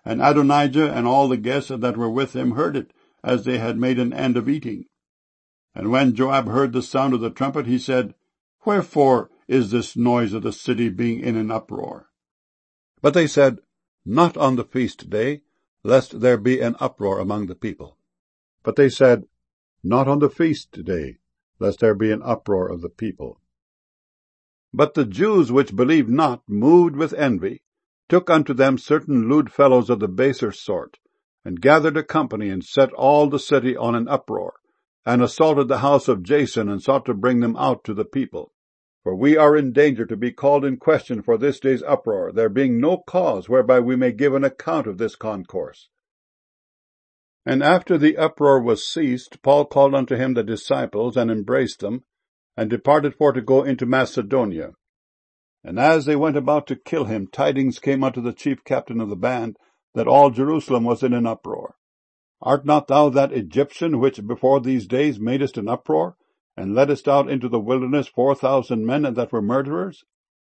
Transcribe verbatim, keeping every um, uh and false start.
And Adonijah and all the guests that were with him heard it, as they had made an end of eating. And when Joab heard the sound of the trumpet, he said, Wherefore is this noise of the city being in an uproar? But they said, Not on the feast day, lest there be an uproar among the people. But they said, Not on the feast day, lest there be an uproar of the people. But the Jews which believed not, moved with envy, took unto them certain lewd fellows of the baser sort, and gathered a company, and set all the city on an uproar, and assaulted the house of Jason, and sought to bring them out to the people. For we are in danger to be called in question for this day's uproar, there being no cause whereby we may give an account of this concourse. And after the uproar was ceased, Paul called unto him the disciples, and embraced them, and departed for to go into Macedonia. And as they went about to kill him, tidings came unto the chief captain of the band, that all Jerusalem was in an uproar. Art not thou that Egyptian which before these days madest an uproar, and leddest out into the wilderness four thousand men that were murderers?